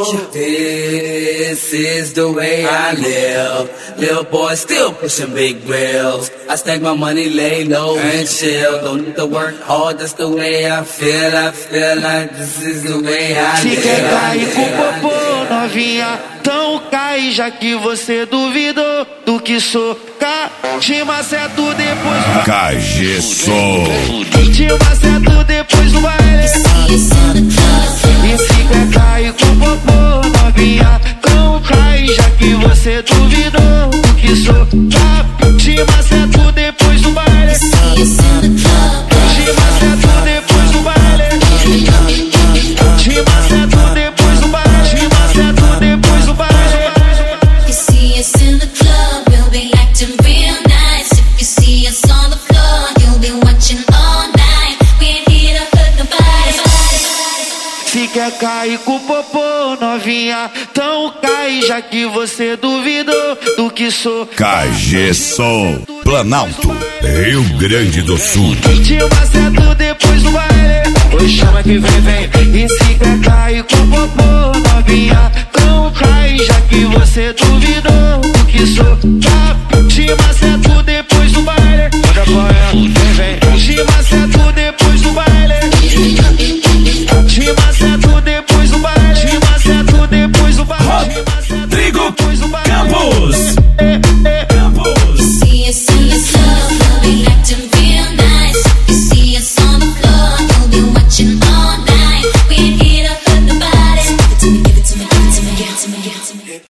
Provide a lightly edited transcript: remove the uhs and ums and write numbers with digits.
This is the way I live. Little boy still pushing big grills. I stack my money, lay low and chill. Don't need to work hard, that's the way I feel. I feel like this is the way I live. Se quer cair com popô, novinha, então cai, já que você duvidou do que sou. Te maceto depois do KG Som. Te maceto depois do baile. E se quer cair com popô, novinha, então cai, já que você duvidou do que sou. Te maceto depois do baile. Te maceto depois do baile. Te maceto depois do baile. Te maceto depois do baile. You see us in the club, we'll be acting real nice. If you see us on the floor, you'll be watching all night. We ain't here to hurt nobody. Se quer cair com popô, novinha, então cai, já que você duvidou do que sou. KG Som, Planalto, Rio Grande do Sul. Te maceto depois do baile. Oi, chama que vem. E se quer cair com popô, novinha, então cai, já que você duvidou